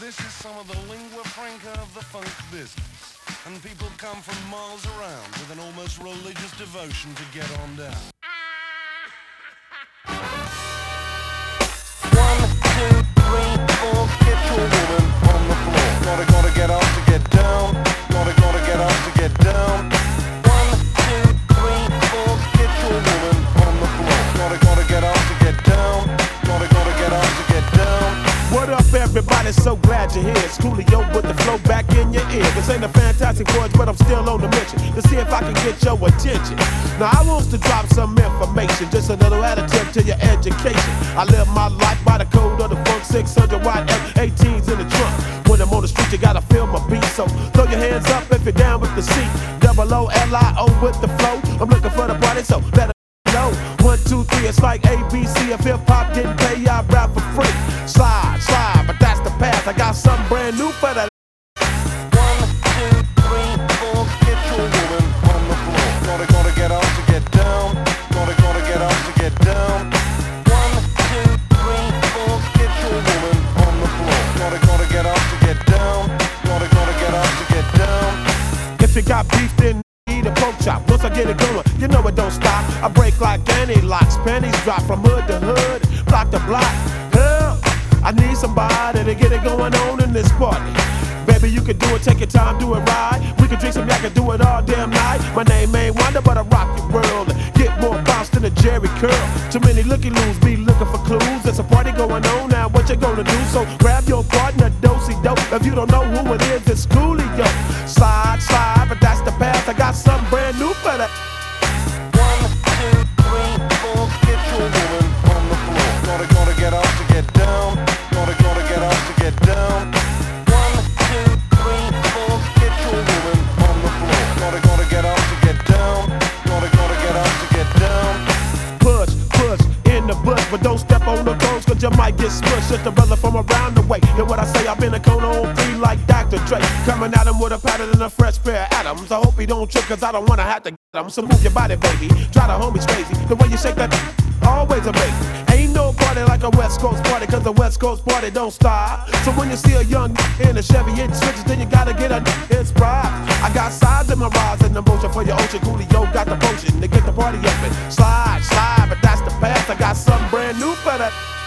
This is some of the lingua franca of the funk business. And people come from miles around with an almost religious devotion to get on down. 1, 2, 3, 4, get your woman on the floor. Gotta get up to get down. Gotta get up to get down. 1, 2, 3, 4, get your woman on the floor. Gotta get up to get down. Gotta get up to get down. What up, everybody? So glad you're here. It's Coolio with the flow back in your ear. This ain't a Fantastic Voyage, but I'm still on the mission to see if I can get your attention. Now, I want to drop some information, just a little additive to your education. I live my life by the code of the funk, 600 watt F18s in the trunk. When I'm on the street, you gotta feel my beat, so throw your hands up if you're down with the seat. Double O-L-I-O with the flow. I'm looking for the party, so let it know. 1, 2, 3, it's like ABC. If hip-hop didn't pay, I rap for free. Slide, but that's the path. I got something brand new for that. 1, 2, 3, 4, get your woman on the floor. Gotta get up to get down. Gotta get up to get down. 1, 2, 3, 4, get your woman on the floor. Gotta get up to get down. Gotta get up to get down. If you got beef, then eat a pork chop. Once I get it going, you know it don't stop. I break like any locks. Pennies drop from hood to hood, block to block. Hell, I need somebody to get it going on in this party. Baby, you can do it, take your time, do it right. We can drink some, I can do it all damn night. My name ain't Wonder, but I rock your world. Get more bounce than a Jerry curl. Too many looky-loos be looking for clues. There's a party going on now, what you gonna do? So grab your partner, do-si-do. If you don't know who it is, it's Coolio. Slide, but that's the path. I got something brand new for that. 1, 2, 3, 4, get your woman on the floor. Gotta get up to get down. Gotta get up to get down. 1, 2, 3, 4, get your woman on the floor. Gotta get up to get down. Gotta get up to get down. Push in the bush, but don't step on the toes, cause you might get smushed. Just a brother from around the way. Hear what I say, I've been a cone on 3 like Dr. Dre. Coming at him with a pattern and a fresh pair of atoms. I hope he don't trip, cause I don't wanna have to get him. So move your body, baby. Try the homies crazy. The way you shake that, always amazing. Ain't no party like a West Coast party, cause the West Coast party don't stop. So when you see a young in a Chevy hitting switches, then you gotta get a inspired. I got sides in my rise and emotion for your ocean. Coolio got the potion to get the party up and slide, but that's the path. I got something brand new for that.